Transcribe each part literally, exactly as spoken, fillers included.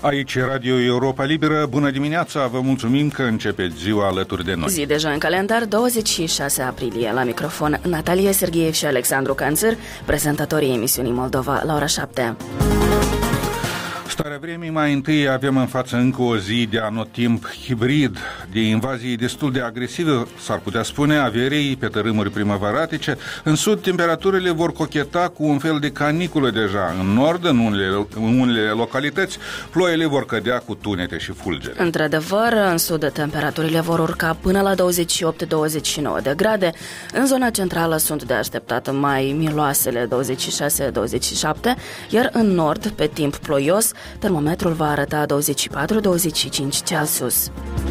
Aici Radio Europa Liberă, bună dimineața, vă mulțumim că începeți ziua alături de noi. Zi deja în calendar, douăzeci și șase aprilie, la microfon Natalia Serghiev și Alexandru Canțăr, prezentatorii emisiunii Moldova la ora șapte. Starea vremii, mai întâi avem în față încă o zi de anotimp hibrid, de invazii destul de agresive, s-ar putea spune, a verei pe tărâmuri primăvaratice. În sud, temperaturile vor cocheta cu un fel de caniculă deja. În nord, în unele, în unele localități, ploile vor cădea cu tunete și fulgere. Într-adevăr, în sud, temperaturile vor urca până la douăzeci și opt douăzeci și nouă de grade. În zona centrală sunt de așteptat mai miloasele douăzeci și șase douăzeci și șapte, iar în nord, pe timp ploios, termometrul va arăta douăzeci și patru douăzeci și cinci Celsius.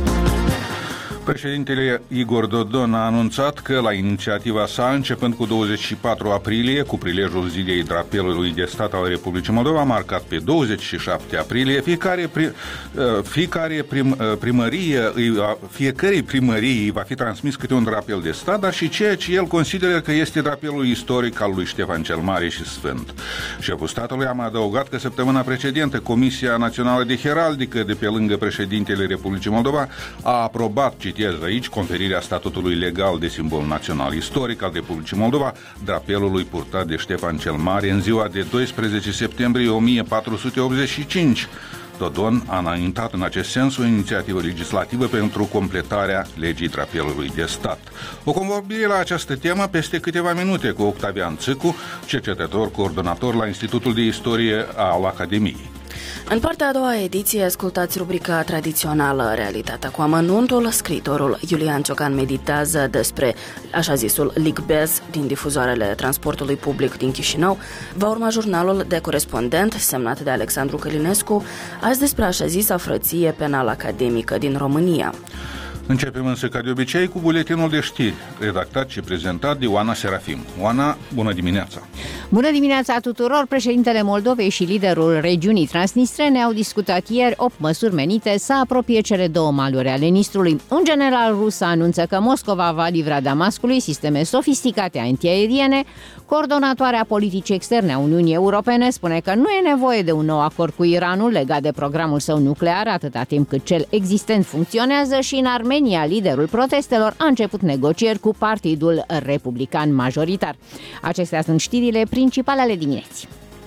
Președintele Igor Dodon a anunțat că la inițiativa sa, începând cu douăzeci și patru aprilie, cu prilejul zilei drapelului de stat al Republicii Moldova, marcat pe douăzeci și șapte aprilie, fiecare, pri, fiecare prim, primărie, fiecare primărie va fi transmis câte un drapel de stat, dar și ceea ce el consideră că este drapelul istoric al lui Ștefan cel Mare și Sfânt. Șeful statului a mai adăugat că săptămâna precedentă Comisia Națională de Heraldică de pe lângă președintele Republicii Moldova a aprobat, citez aici, conferirea statutului legal de simbol național istoric al Republicii Moldova, drapelului purtat de Ștefan cel Mare în ziua de doisprezece septembrie o mie patru sute optzeci și cinci. Dodon a înaintat în acest sens o inițiativă legislativă pentru completarea legii drapelului de stat. O convorbire la această temă peste câteva minute cu Octavian Țâcu, cercetător coordonator la Institutul de Istorie al Academiei. În partea a doua ediție ascultați rubrica tradițională Realitatea cu amănuntul. Scriitorul Iulian Ciocan meditează despre așa zisul ligbez din difuzoarele transportului public din Chișinău. Va urma jurnalul de corespondent semnat de Alexandru Călinescu, azi despre așa zisa frăție penal academică din România. Începem însă, ca de obicei, cu buletinul de știri, redactat și prezentat de Oana Serafim. Oana, bună dimineața! Bună dimineața tuturor! Președintele Moldovei și liderul regiunii transnistrene au discutat ieri opt măsuri menite să apropie cele două maluri ale Nistrului. Un general rus anunță că Moscova va livra Damascului sisteme sofisticate antiaeriene. Coordonatoarea politicii externe a Uniunii Europene spune că nu e nevoie de un nou acord cu Iranul legat de programul său nuclear atâta timp cât cel existent funcționează și în Armenia, liderul protestelor a început negocieri cu Partidul Republican majoritar. Acestea sunt știrile principale ale dimineții.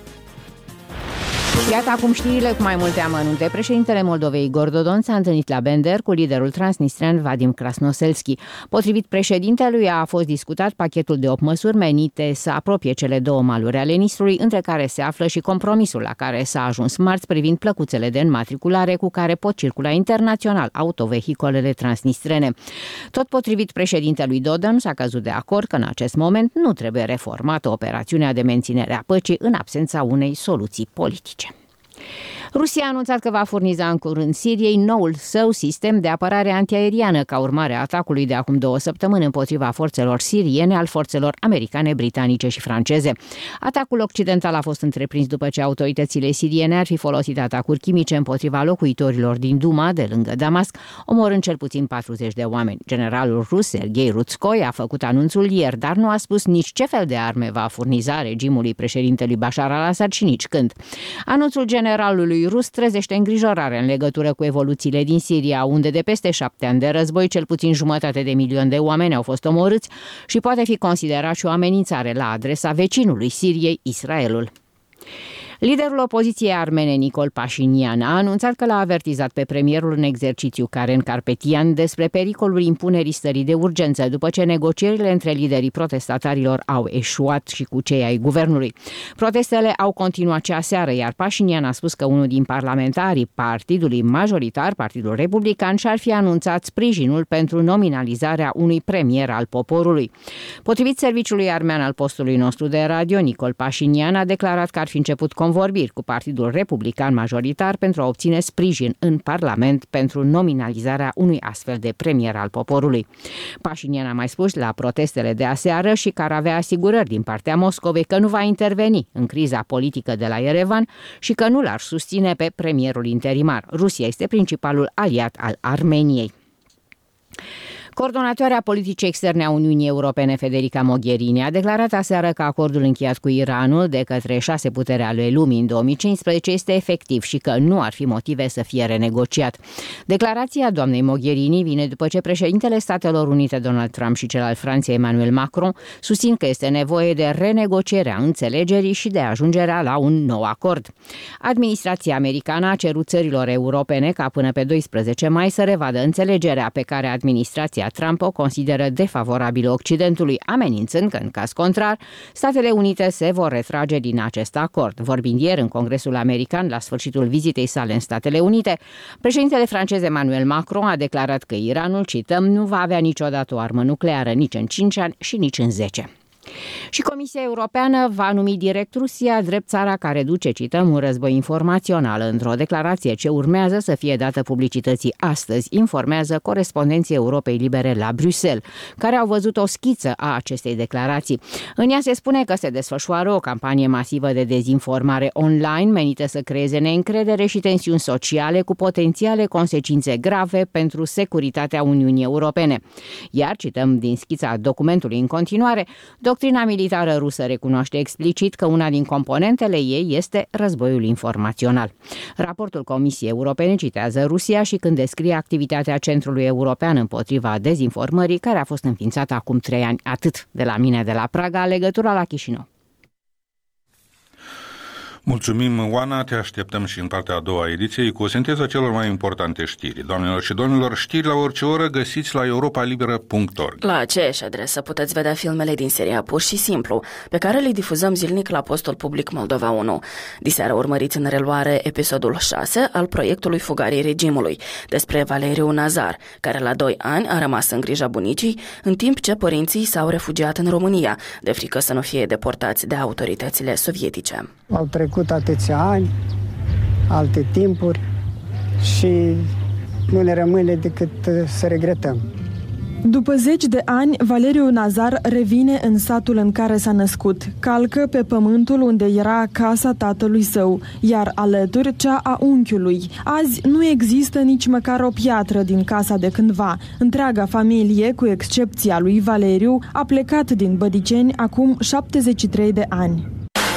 Iată acum știrile cu mai multe amănunte. Președintele Moldovei Igor Dodon s-a întâlnit la Bender cu liderul transnistrean Vadim Krasnoselski. Potrivit președintelui, a fost discutat pachetul de opt măsuri menite să apropie cele două maluri ale Nistrului, între care se află și compromisul la care s-a ajuns marți privind plăcuțele de înmatriculare cu care pot circula internațional autovehicolele transnistrene. Tot potrivit președintelui Dodon, s-a căzut de acord că în acest moment nu trebuie reformată operațiunea de menținere a păcii în absența unei soluții politice. Rusia a anunțat că va furniza în curând Siriei noul său sistem de apărare antiaeriană ca urmare a atacului de acum două săptămâni împotriva forțelor siriene, al forțelor americane, britanice și franceze. Atacul occidental a fost întreprins după ce autoritățile siriene ar fi folosit atacuri chimice împotriva locuitorilor din Duma, de lângă Damasc, omorând cel puțin patruzeci de oameni. Generalul rus Serghei Rutskoi a făcut anunțul ieri, dar nu a spus nici ce fel de arme va furniza regimului președintelui Bashar al-Assad și nici când. Anunțul generalului rus trezește îngrijorare în legătură cu evoluțiile din Siria, unde de peste șapte ani de război, cel puțin jumătate de milion de oameni au fost omorâți și poate fi considerat și o amenințare la adresa vecinului Siriei, Israelul. Liderul opoziției armene, Nicol Pașinian, a anunțat că l-a avertizat pe premierul în exercițiu Karen Karpetian despre pericolul impunerii stării de urgență după ce negocierile între liderii protestatarilor au eșuat și cu cei ai guvernului. Protestele au continuat cea seară, iar Pașinian a spus că unul din parlamentarii partidului majoritar, Partidul Republican, și-ar fi anunțat sprijinul pentru nominalizarea unui premier al poporului. Potrivit serviciului armean al postului nostru de radio, Nicol Pașinian a declarat că ar fi început convorbiri cu Partidul Republican majoritar pentru a obține sprijin în Parlament pentru nominalizarea unui astfel de premier al poporului. Pașinian a mai spus la protestele de aseară și că ar avea asigurări din partea Moscovei că nu va interveni în criza politică de la Yerevan și că nu l-ar susține pe premierul interimar. Rusia este principalul aliat al Armeniei. Coordonatoarea politicii externe a Uniunii Europene, Federica Mogherini, a declarat aseară că acordul încheiat cu Iranul de către șase putere ale lumii în două mii cincisprezece este efectiv și că nu ar fi motive să fie renegociat. Declarația doamnei Mogherini vine după ce președintele Statelor Unite Donald Trump și cel al Franței Emmanuel Macron susțin că este nevoie de renegocierea înțelegerii și de ajungerea la un nou acord. Administrația americană a cerut țărilor europene ca până pe doisprezece mai să revadă înțelegerea pe care administrația Trump o consideră defavorabilă Occidentului, amenințând că, în caz contrar, Statele Unite se vor retrage din acest acord. Vorbind ieri în Congresul American, la sfârșitul vizitei sale în Statele Unite, președintele francez Emmanuel Macron a declarat că Iranul, cităm, nu va avea niciodată o armă nucleară nici în cinci ani și nici în zece. Și Comisia Europeană va numi direct Rusia drept țara care duce, cităm, un război informațional. Într-o declarație ce urmează să fie dată publicității astăzi, informează corespondenții Europei Libere la Bruxelles, care au văzut o schiță a acestei declarații. În ea se spune că se desfășoară o campanie masivă de dezinformare online menită să creeze neîncredere și tensiuni sociale cu potențiale consecințe grave pentru securitatea Uniunii Europene. Iar, cităm din schița documentului în continuare, doctrina militară rusă recunoaște explicit că una din componentele ei este războiul informațional. Raportul Comisiei Europene citează Rusia și când descrie activitatea Centrului European împotriva dezinformării, care a fost înființat acum trei ani. Atât de la mine de la Praga, legătura la Chișinău. Mulțumim, Oana, te așteptăm și în partea a doua ediției cu o sinteză celor mai importante știri. Doamnelor și domnilor, știri la orice oră găsiți la europa liberă punct org. La aceeași adresă puteți vedea filmele din seria Pur și Simplu, pe care le difuzăm zilnic la postul public Moldova unu. Diseară urmăriți în reluare episodul șase al proiectului Fugarii regimului, despre Valeriu Nazar, care la doi ani a rămas în grija bunicii, în timp ce părinții s-au refugiat în România, de frică să nu fie deportați de autoritățile sovietice. Au trecut atâția ani, alte timpuri și nu ne rămâne decât să regretăm. După zeci de ani, Valeriu Nazar revine în satul în care s-a născut. Calcă pe pământul unde era casa tatălui său, iar alături cea a unchiului. Azi nu există nici măcar o piatră din casa de cândva. Întreaga familie, cu excepția lui Valeriu, a plecat din Bădiceni acum șaptezeci și trei de ani.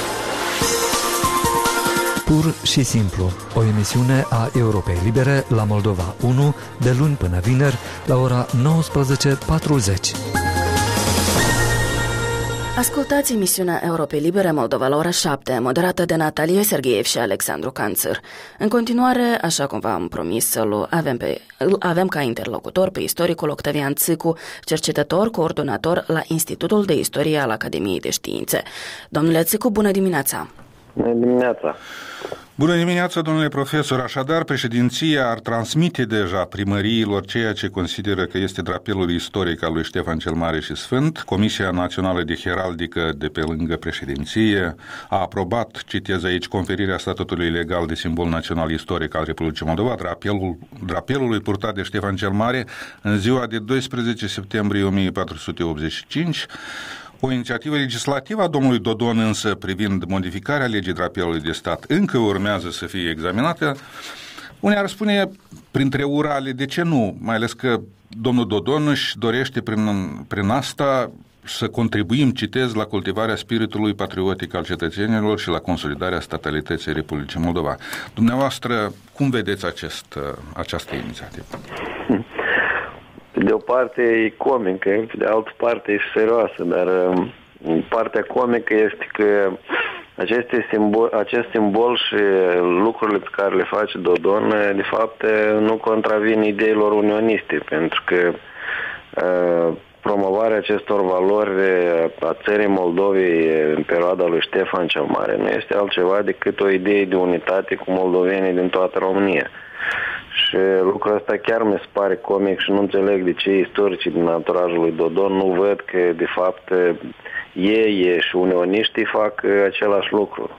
Pur și simplu, o emisiune a Europei Libere la Moldova unu, de luni până vineri, la ora nouăsprezece patruzeci. Ascultați emisiunea Europei Libere Moldova la ora șapte, moderată de Natalia Sergeev și Alexandru Canțăr. În continuare, așa cum v-am promis, îl avem, pe, îl avem ca interlocutor pe istoricul Octavian Țicu, cercetător, coordonator la Institutul de Istorie al Academiei de Științe. Domnule Țicu, bună dimineața! Bună dimineața! Bună dimineața, domnule profesor! Așadar, președinția ar transmite deja primăriilor ceea ce consideră că este drapelul istoric al lui Ștefan cel Mare și Sfânt. Comisia Națională de Heraldică de pe lângă președinție a aprobat, citez aici, conferirea statutului legal de simbol național istoric al Republicii Moldova, drapelul, drapelului purtat de Ștefan cel Mare în ziua de doisprezece septembrie o mie patru sute optzeci și cinci. O inițiativă legislativă a domnului Dodon însă privind modificarea legii drapelului de stat încă urmează să fie examinată. Unii ar spune printre urale, de ce nu? Mai ales că domnul Dodon își dorește prin, prin asta să contribuim, citez, la cultivarea spiritului patriotic al cetățenilor și la consolidarea statalității Republicii Moldova. Dumneavoastră, cum vedeți acest, această inițiativă? De o parte e comică, de altă parte e serioasă, dar partea comică este că aceste simbol, acest simbol și lucrurile pe care le face Dodon, de fapt, nu contravin ideilor unioniste, pentru că uh, promovarea acestor valori a țării Moldovei în perioada lui Ștefan cel Mare nu este altceva decât o idee de unitate cu moldovenii din toată România. Și lucrul ăsta chiar mi se pare comic și nu înțeleg de ce istoricii din anturajul lui Dodon nu văd că, de fapt, ei și unioniștii fac același lucru.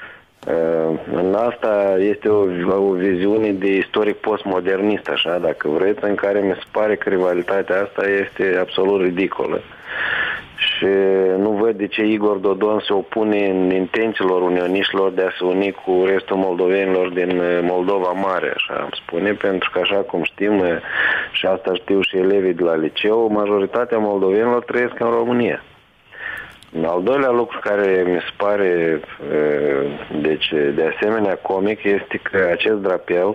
În asta este o, o viziune de istoric postmodernist, așa, dacă vreți, în care mi se pare că rivalitatea asta este absolut ridicolă. Și Și nu văd de ce Igor Dodon se opune în intențiilor unioniștilor de a se uni cu restul moldovenilor din Moldova Mare, așa am spune, pentru că așa cum știm, și asta știu și elevii de la liceu, majoritatea moldovenilor trăiesc în România. Al doilea lucru care mi se pare deci, de asemenea comic este că acest drapel,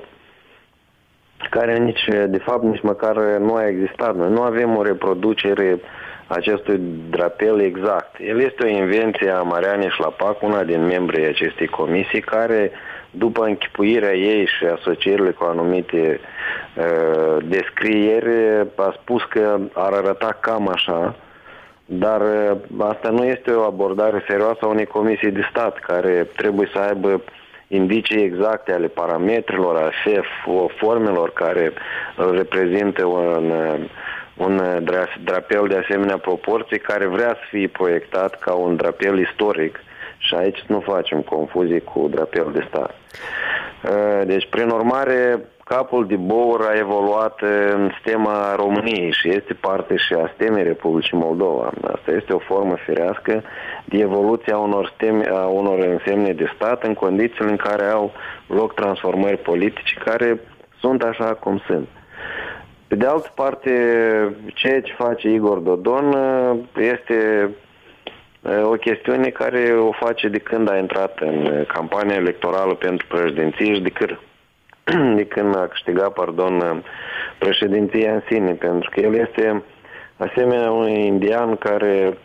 care nici, de fapt nici măcar nu a existat. Noi nu avem o reproducere acestui drapel exact. El este o invenție a Marianei Șlapac, una din membrii acestei comisii, care, după închipuirea ei și asocierile cu anumite uh, descrieri, a spus că ar arăta cam așa, dar uh, asta nu este o abordare serioasă a unei comisii de stat, care trebuie să aibă indicii exacte ale parametrilor, ale formelor care îl reprezintă un, un drapel de asemenea proporții, care vrea să fie proiectat ca un drapel istoric. Și aici nu facem confuzii cu drapel de stat. Deci, prin urmare, capul de bour a evoluat în stema României și este parte și a stemei Republicii Moldova. Asta este o formă firească de evoluție a unor, steme, a unor însemne de stat în condițiile în care au loc transformări politice care sunt așa cum sunt. Pe de altă parte, ceea ce face Igor Dodon este o chestiune care o face de când a intrat în campania electorală pentru președinție și de când, de când a câștigat, pardon, președinția în sine, pentru că el este asemenea un indian care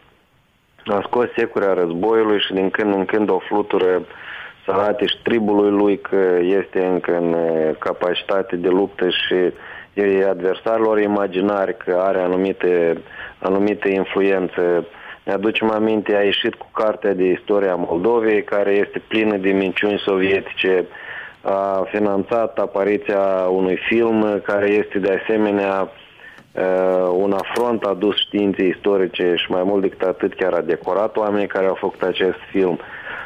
a scos securea războiului și din când în când o flutură să arate și tribului lui că este încă în capacitate de luptă și adversarilor imaginari că are anumite, anumite influențe. Ne aducem aminte, a ieșit cu cartea de istoria Moldovei, care este plină de minciuni sovietice, a finanțat apariția unui film care este de asemenea un afront adus științei istorice și mai mult decât atât chiar a decorat oamenii care au făcut acest film.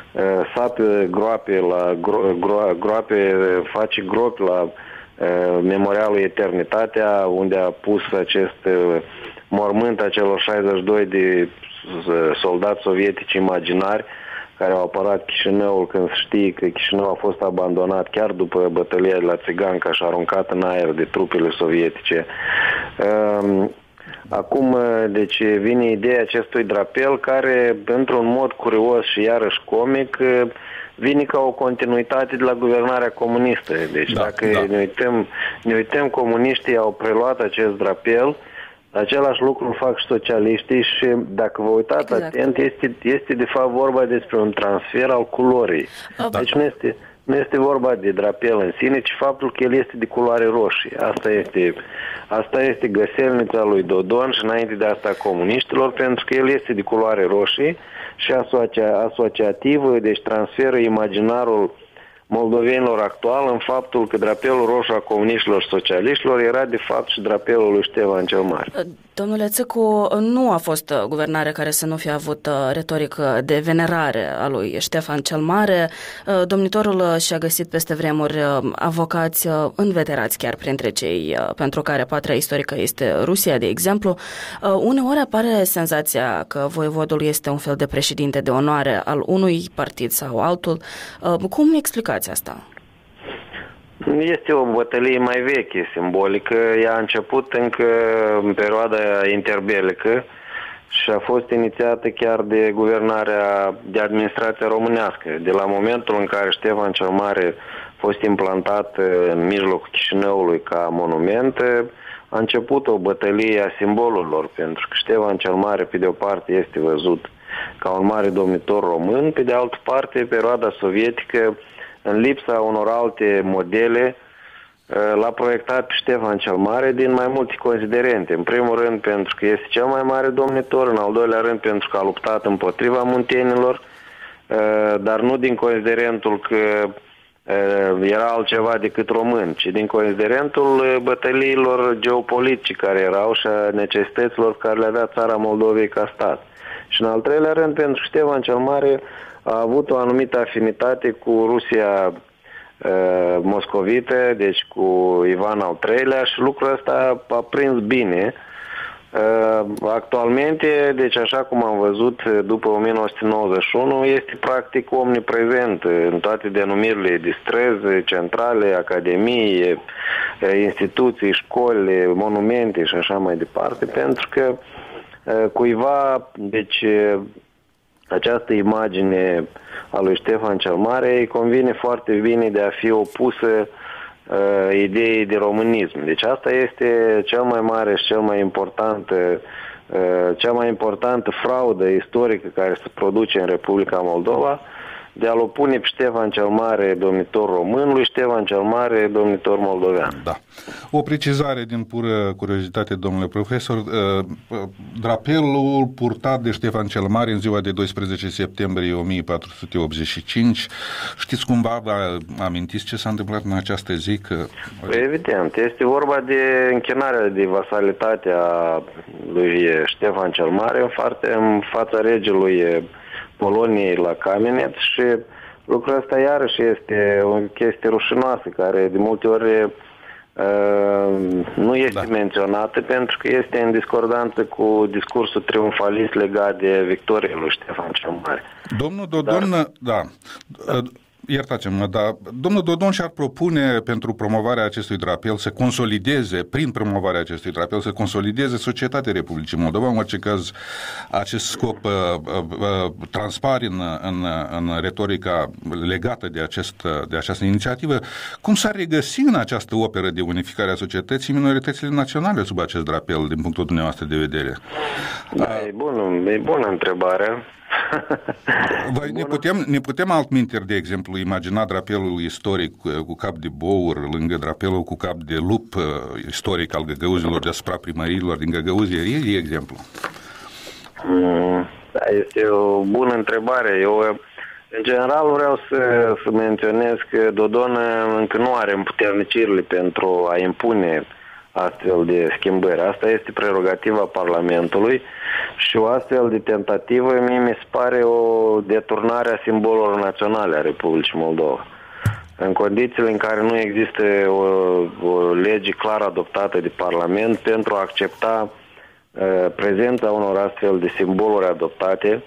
Sapă groape, la, gro, gro, groape, face gropi la Memorialul Eternitatea, unde a pus acest mormânt a celor șaizeci și doi de soldați sovietici imaginari care au apărat Chișinăul când se știe că Chișinău a fost abandonat chiar după bătălia de la Țiganca și aruncat în aer de trupele sovietice. Acum, deci, vine ideea acestui drapel care, într-un mod curios și iarăși comic, vine ca o continuitate de la guvernarea comunistă. Deci, da, dacă da. Ne, uităm, ne uităm, comuniștii au preluat acest drapel. Același lucru fac și socialiștii și dacă vă uitați exact. atent, este, este de fapt vorba despre un transfer al culorii. Da. Deci nu este, nu este vorba de drapel în sine, ci faptul că el este de culoare roșie. Asta este, asta este găselnița lui Dodon și înainte de asta comuniștilor, pentru că el este de culoare roșie și asocia, asociativ, deci transferă imaginarul moldovenilor actual în faptul că drapelul roșu a comuniștilor și socialiștilor era de fapt și drapelul lui Ștefan cel Mare. Domnule Țâcu, nu a fost guvernare care să nu fie avut retorică de venerare a lui Ștefan cel Mare. Domnitorul și-a găsit peste vremuri avocați înveterați chiar printre cei pentru care patria istorică este Rusia, de exemplu. Uneori apare senzația că voievodul este un fel de președinte de onoare al unui partid sau altul. Cum explicați asta? Este o bătălie mai veche, simbolică. Ea a început încă în perioada interbelică și a fost inițiată chiar de guvernarea, de administrația românească. De la momentul în care Ștefan cel Mare a fost implantat în mijlocul Chișinăului ca monument, a început o bătălie a simbolurilor, pentru că Ștefan cel Mare, pe de o parte, este văzut ca un mare domnitor român, pe de altă parte, perioada sovietică, în lipsa unor alte modele, l-a proiectat pe Ștefan cel Mare din mai multe considerente. În primul rând pentru că este cel mai mare domnitor, în al doilea rând pentru că a luptat împotriva muntenilor, dar nu din considerentul că era altceva decât român, ci din considerentul bătăliilor geopolitice care erau și a necesităților care le avea țara Moldovei ca stat. Și în al treilea rând pentru că Ștefan cel Mare a avut o anumită afinitate cu Rusia uh, moscovită, deci cu Ivan al treilea și lucrul ăsta a prins bine Actualmente, deci așa cum am văzut după o mie nouă sute nouăzeci și unu, este practic omniprezent în toate denumirile de străzi, centrale, academii, instituții, școli, monumente și așa mai departe, pentru că cuiva, deci această imagine a lui Ștefan cel Mare îi convine foarte bine de a fi opusă uh, ideii de românism. Deci asta este cel mai mare și cel mai important, uh, cea mai importantă fraudă istorică care se produce în Republica Moldova, de a-l opune pe Ștefan cel Mare, domnitor român, lui Ștefan cel Mare, domnitor moldovean. Da. O precizare din pură curiozitate, domnule profesor. Drapelul purtat de Ștefan cel Mare în ziua de doisprezece septembrie o mie patru sute optzeci și cinci, știți cumva, vă amintiți ce s-a întâmplat în această zi? Că... Evident, este vorba de închinarea de vasalitate a lui Ștefan cel Mare în, foarte, în fața regelui Poloniei la Kameneț și lucrul ăsta iarăși este o chestie rușinoasă care de multe ori uh, nu este da. menționată pentru că este în discordanță cu discursul triumfalist legat de victoria lui Ștefan cel Mare. Domnul Dodon, dar... da, iertați-mă, dar domnul Dodon și-ar propune pentru promovarea acestui drapel să consolideze, prin promovarea acestui drapel, să consolideze societatea Republicii Moldova. În orice caz, acest scop uh, uh, transpare în, în, în retorica legată de, acest, de această inițiativă. Cum s-ar regăsi în această operă de unificare a societății minoritățile naționale sub acest drapel, din punctul dumneavoastră de vedere? Da, uh, e bună, e bună întrebare. Voi ne putem, ne putem altminteri, de exemplu, imagina drapelul istoric cu cap de bour lângă drapelul cu cap de lup istoric al găgăuzilor deasupra primăriilor din Găgăuzierie, de exemplu? Da, este o bună întrebare. Eu, în general, vreau să, să menționez că Dodon încă nu are împuternicirile pentru a impune astfel de schimbări. Asta este prerogativa Parlamentului și o astfel de tentativă mie mi se pare o deturnare a simbolurilor naționale a Republicii Moldova. În condițiile în care nu există o, o lege clar adoptată de Parlament pentru a accepta uh, prezența unor astfel de simboluri adoptate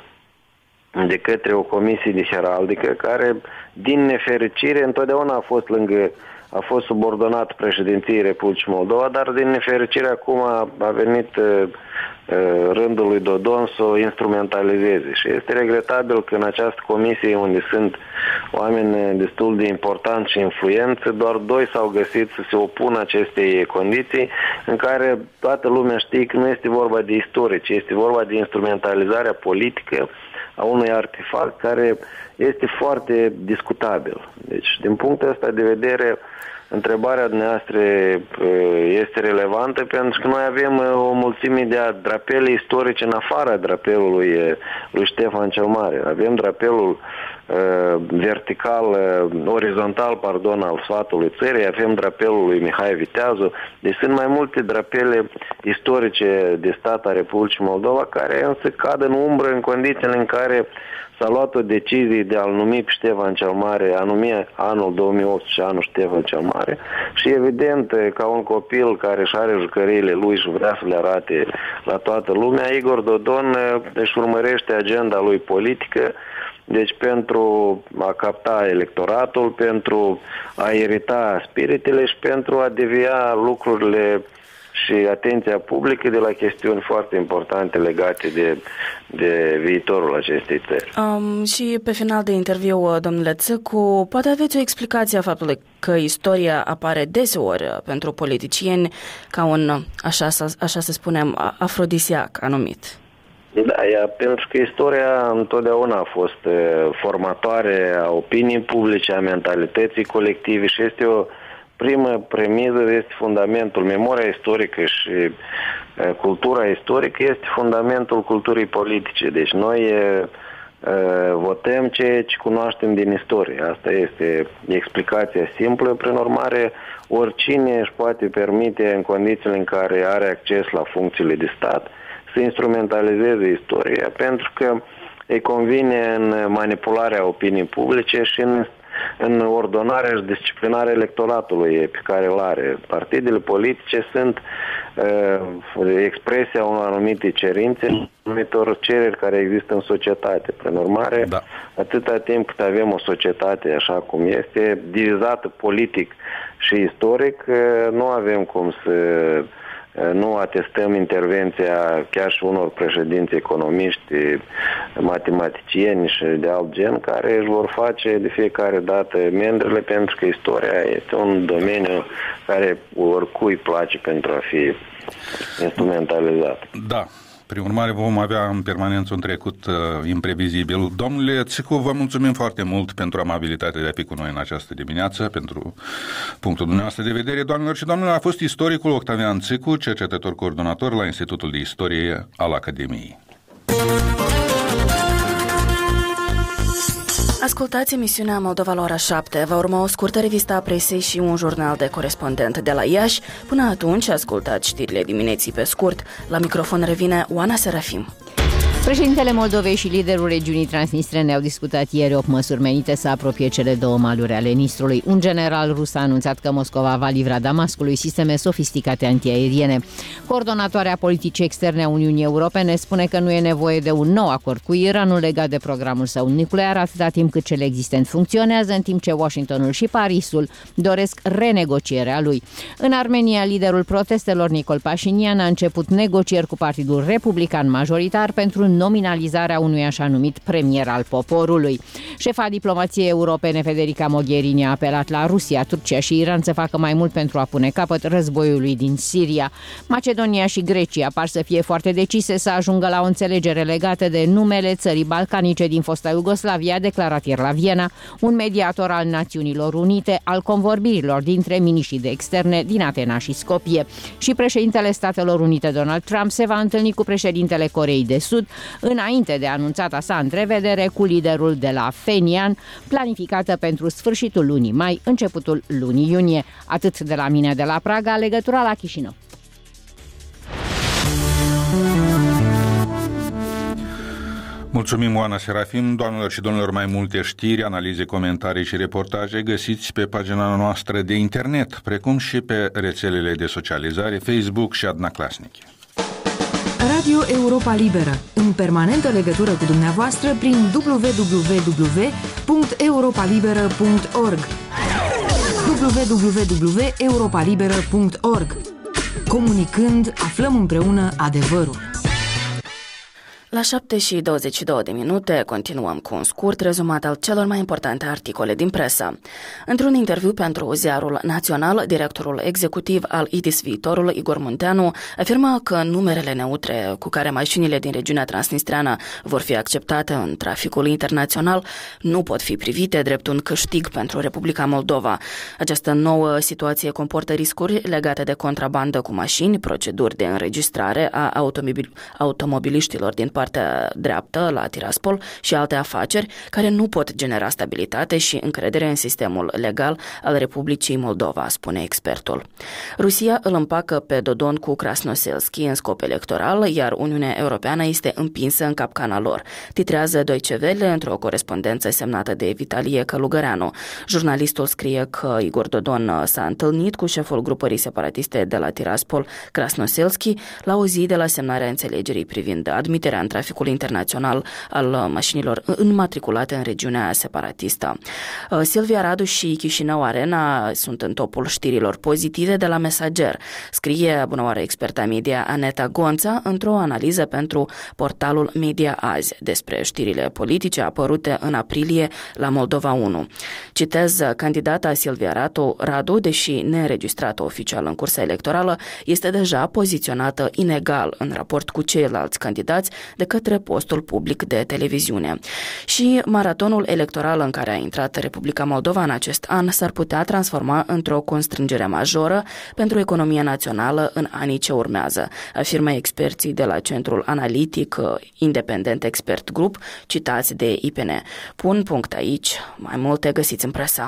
de către o comisie de heraldică care, din nefericire, întotdeauna a fost lângă a fost subordonat președinției Republicii Moldova, dar din nefericire acum a, a venit uh, rândul lui Dodon să o instrumentalizeze. Și este regretabil că în această comisie unde sunt oameni destul de importanți și influenți, doar doi s-au găsit să se opună acestei condiții în care toată lumea știe că nu este vorba de istorie, ci este vorba de instrumentalizarea politică a unui artefact care este foarte discutabil. Deci, din punctul ăsta de vedere, întrebarea dumneavoastră este relevantă pentru că noi avem o mulțime de drapele istorice în afara drapelului lui Ștefan cel Mare. Avem drapelul uh, vertical, uh, orizontal, pardon, al sfatului țării, avem drapelul lui Mihai Viteazu. Deci sunt mai multe drapele istorice de stat a Republicii Moldova care însă cad în umbră în condițiile în care s-a luat o decizie de a-l numi pe Ștefan cel Mare, a numi anul două mii optsprezece anul Ștefan cel Mare și evident ca un copil care își are jucăriile lui și vrea să le arate la toată lumea, Igor Dodon își urmărește agenda lui politică, deci pentru a capta electoratul, pentru a irita spiritele și pentru a devia lucrurile și atenția publică de la chestiuni foarte importante legate de, de viitorul acestei țări. Um, și pe final de interviu, domnule Țăcu, poate aveți o explicație a faptului că istoria apare deseori pentru politicieni ca un, așa să, așa să spunem, afrodisiac anumit? Da, ea, pentru că istoria întotdeauna a fost formatoare a opiniei publice, a mentalității colective și este o primă premiză, este fundamentul. Memoria istorică și e, cultura istorică este fundamentul culturii politice. Deci noi e, votăm ceea ce cunoaștem din istorie. Asta este explicația simplă. Prin urmare, oricine își poate permite, în condițiile în care are acces la funcțiile de stat, să instrumentalizeze istoria, pentru că îi convine în manipularea opiniei publice și în în ordonarea și disciplinarea electoratului pe care îl are. Partidele politice sunt uh, expresia unor anumite cerințe, anumitor cereri care există în societate. Prin urmare, da. atâta timp cât avem o societate așa cum este, divizată politic și istoric, nu avem cum să nu atestăm intervenția chiar și unor președinți economiști, matematicieni și de alt gen, care își vor face de fiecare dată mendrele, pentru că istoria este un domeniu care oricui place pentru a fi instrumentalizat. Da. Prin urmare, vom avea în permanență un trecut uh, imprevizibil. Domnule Țicu, vă mulțumim foarte mult pentru amabilitatea de a fi cu noi în această dimineață, pentru punctul dumneavoastră de vedere. Doamnelor și domnilor, a fost istoricul Octavian Țicu, cercetător coordonator la Institutul de Istorie al Academiei. Ascultați emisiunea Moldova la ora șapte. Va urma o scurtă revistă a presei și un jurnal de corespondent de la Iași. Până atunci, ascultați știrile dimineții pe scurt. La microfon revine Oana Serafim. Președintele Moldovei și liderul regiunii transnistrene au discutat ieri opt măsuri menite să apropie cele două maluri ale Nistrului. Un general rus a anunțat că Moscova va livra Damascului sisteme sofisticate antiaeriene. Coordonatoarea politicii externe a Uniunii Europene spune că nu e nevoie de un nou acord cu Iranul legat de programul său nuclear, atâta timp cât cel existent funcționează, în timp ce Washingtonul și Parisul doresc renegocierea lui. În Armenia, liderul protestelor Nicol Pașinian a început negocieri cu Partidul Republican majoritar pentru nominalizarea unui așa numit premier al poporului. Șefa diplomației europene Federica Mogherini a apelat la Rusia, Turcia și Iran să facă mai mult pentru a pune capăt războiului din Siria. Macedonia și Grecia par să fie foarte decise să ajungă la o înțelegere legată de numele țării balcanice din fosta Iugoslavia, a declarat ieri la Viena un mediator al Națiunilor Unite al convorbirilor dintre miniștrii de externe din Atena și Skopje. Și președintele Statelor Unite Donald Trump se va întâlni cu președintele Coreei de Sud înainte de anunțata sa întrevedere cu liderul de la Phenian, planificată pentru sfârșitul lunii mai, începutul lunii iunie. Atât de la mine de la Praga, legătura la Chișinău. Mulțumim, Oana Serafim. Doamnelor și domnilor, mai multe știri, analize, comentarii și reportaje găsiți pe pagina noastră de internet, precum și pe rețelele de socializare Facebook și Adnaclasnic. Radio Europa Liberă, în permanentă legătură cu dumneavoastră prin w w w punct europa liberă punct org w w w punct europa liberă punct org. Comunicând, aflăm împreună adevărul. La șapte și douăzeci și două de minute continuăm cu un scurt rezumat al celor mai importante articole din presă. Într-un interviu pentru Ziarul Național, directorul executiv al I D I S Viitorul, Igor Munteanu, afirmă că numerele neutre cu care mașinile din regiunea transnistreană vor fi acceptate în traficul internațional nu pot fi privite drept un câștig pentru Republica Moldova. Această nouă situație comportă riscuri legate de contrabandă cu mașini, proceduri de înregistrare a automobil- automobiliștilor din partea dreaptă la Tiraspol și alte afaceri care nu pot genera stabilitate și încredere în sistemul legal al Republicii Moldova, spune expertul. Rusia îl împacă pe Dodon cu Krasnoselski în scop electoral, iar Uniunea Europeană este împinsă în capcana lor, titrează Deutsche Welle într-o corespondență semnată de Vitalie Călugăreanu. Jurnalistul scrie că Igor Dodon s-a întâlnit cu șeful grupării separatiste de la Tiraspol, Krasnoselski, la o zi de la semnarea înțelegerii privind admiterea în traficul internațional al mașinilor înmatriculate în regiunea separatistă. Silvia Radu și Chișinău Arena sunt în topul știrilor pozitive de la Mesager, scrie bunăoară experta media Aneta Gonța într-o analiză pentru portalul Media Azi despre știrile politice apărute în aprilie la Moldova unu. Citez, candidata Silvia Radu, Radu, deși neînregistrată oficial în cursa electorală, este deja poziționată inegal în raport cu ceilalți candidați de către postul public de televiziune. Și maratonul electoral în care a intrat Republica Moldova în acest an s-ar putea transforma într-o constrângere majoră pentru economia națională în anii ce urmează, afirmă experții de la Centrul Analitic Independent Expert Group, citați de I P N. Pun punct aici, mai multe găsiți în presă.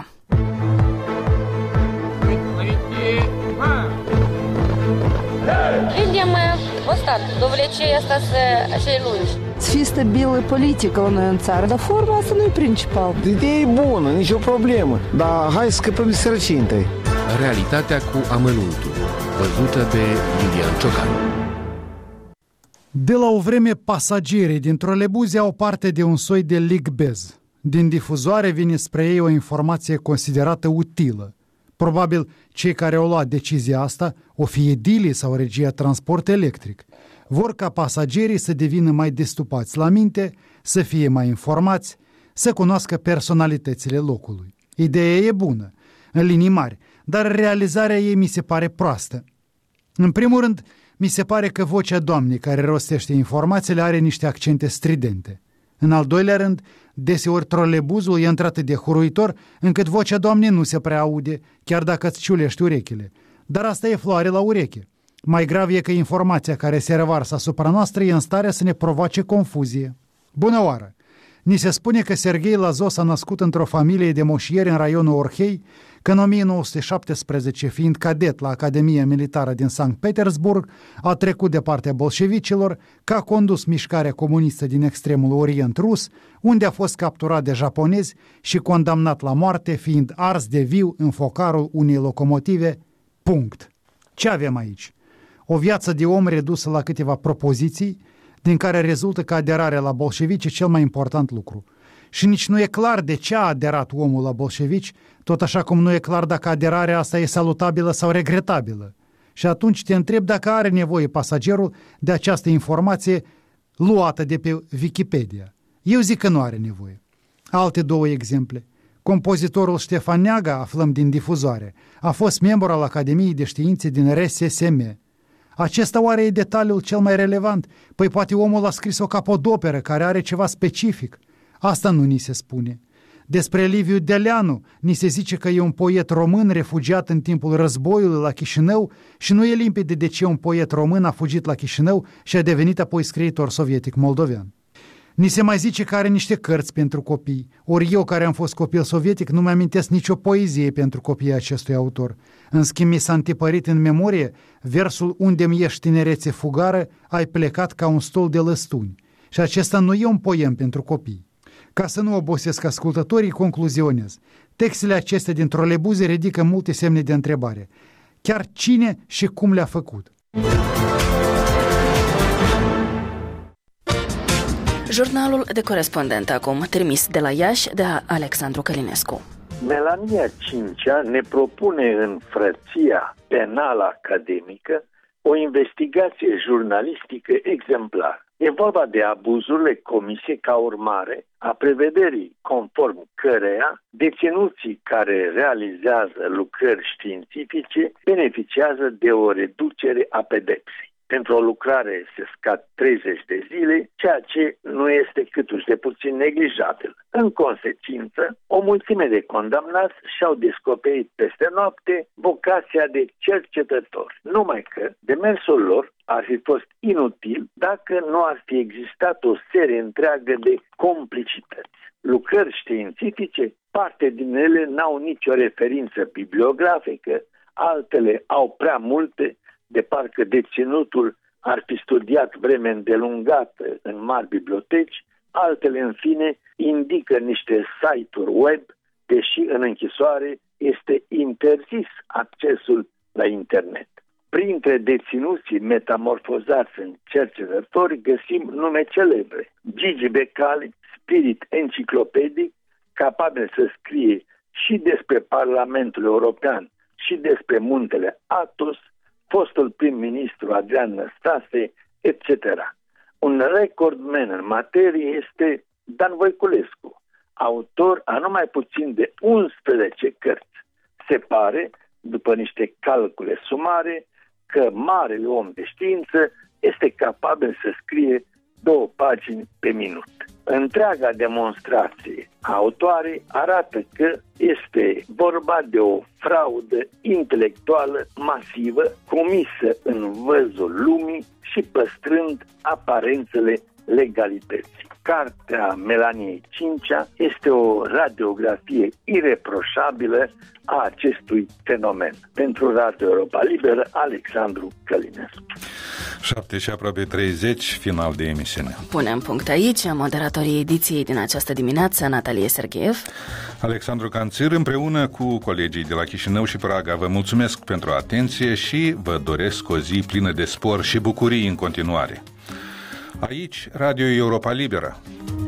Видимо, вот так, до влечения остаться шеи лунж. să fie stabilă politică la noi în țară, dar forma asta nu e principal. Ideea e bună, nicio problemă, dar hai să scăpăm de sărăcie întâi. Realitatea cu amănuntul, văzută de Iulian Ciocan. De la o vreme, pasagerii din trolebuze au parte de un soi de ligbez. Din difuzoare vine spre ei o informație considerată utilă. Probabil cei care au luat decizia asta, o fi edilii sau regia transport electric, vor ca pasagerii să devină mai destupați la minte, să fie mai informați, să cunoască personalitățile locului. Ideea e bună, în linii mari, dar realizarea ei mi se pare proastă. În primul rând, mi se pare că vocea doamnei care rostește informațiile are niște accente stridente. În al doilea rând, deseori trolebuzul e într-atât de huruitor încât vocea doamnei nu se prea aude, chiar dacă îți ciulești urechile. Dar asta e floare la ureche. Mai grav e că informația care se revarsă asupra noastră e în stare să ne provoace confuzie. Bună oară! Ni se spune că Serghei Lazos s-a născut într-o familie de moșieri în raionul Orhei, că în o mie nouă sute șaptesprezece, fiind cadet la Academia Militară din Sankt Petersburg, a trecut de partea bolșevicilor, că a condus mișcarea comunistă din extremul Orient rus, unde a fost capturat de japonezi și condamnat la moarte, fiind ars de viu în focarul unei locomotive. Punct. Ce avem aici? O viață de om redusă la câteva propoziții, din care rezultă că aderarea la bolșevici e cel mai important lucru. Și nici nu e clar de ce a aderat omul la bolșevici, tot așa cum nu e clar dacă aderarea asta e salutabilă sau regretabilă. Și atunci te întreb dacă are nevoie pasagerul de această informație luată de pe Wikipedia. Eu zic că nu are nevoie. Alte două exemple. Compozitorul Ștefan Neaga, aflăm din difuzoare, a fost membru al Academiei de Științe din R S S M. Acesta oare e detaliul cel mai relevant? Păi poate omul a scris o capodoperă care are ceva specific. Asta nu ni se spune. Despre Liviu Deleanu ni se zice că e un poet român refugiat în timpul războiului la Chișinău și nu e limpede de ce un poet român a fugit la Chișinău și a devenit apoi scriitor sovietic moldovean. Ni se mai zice că are niște cărți pentru copii, ori eu, care am fost copil sovietic, nu mi-amintesc nicio poezie pentru copiii acestui autor. În schimb, mi s-a întipărit în memorie versul "Unde-mi ești tinerețe fugară, ai plecat ca un stol de lăstuni". Și acesta nu e un poem pentru copii. Ca să nu obosesc ascultătorii, concluzionez. Textele acestea din trolebuze ridică multe semne de întrebare. Chiar cine și cum le-a făcut? Jurnalul de corespondent acum, trimis de la Iași de Alexandru Călinescu. Melania Cincea ne propune în frăția penală academică o investigație jurnalistică exemplară. E vorba de abuzurile comise ca urmare a prevederii conform căreia deținuții care realizează lucrări științifice beneficiază de o reducere a pedepsei. Pentru o lucrare se scad treizeci de zile, ceea ce nu este câtuși de puțin neglijabil. În consecință, o mulțime de condamnați și-au descoperit peste noapte vocația de cercetători. Numai că demersul lor ar fi fost inutil dacă nu ar fi existat o serie întreagă de complicități. Lucrări științifice, parte din ele n-au nicio referință bibliografică, altele au prea multe, de parcă deținutul ar fi studiat vreme îndelungată în mari biblioteci, altele, în fine, indică niște site-uri web, deși în închisoare este interzis accesul la internet. Printre deținuții metamorfozați în cercetători găsim nume celebre: Gigi Becali, spirit enciclopedic, capabil să scrie și despre Parlamentul European și despre muntele Athos, fostul prim-ministru Adrian Năstase, et cetera. Un recordman în materie este Dan Voiculescu, autor a numai puțin de unsprezece cărți. Se pare, după niște calcule sumare, că marele om de știință este capabil să scrie două pagini pe minut. Întreaga demonstrație a autoarei arată că este vorba de o fraudă intelectuală masivă comisă în văzul lumii și păstrând aparențele legalității. Cartea Melaniei Cincea este o radiografie ireproșabilă a acestui fenomen. Pentru Radio Europa Liberă, Alexandru Călinescu. șapte și aproape treizeci, final de emisiune. Punem punct aici. Moderatorii ediției din această dimineață, Natalie Sergeev, Alexandru Canțir, împreună cu colegii de la Chișinău și Praga. Vă mulțumesc pentru atenție și vă doresc o zi plină de spor și bucurii în continuare. Aici, Radio Europa Liberă.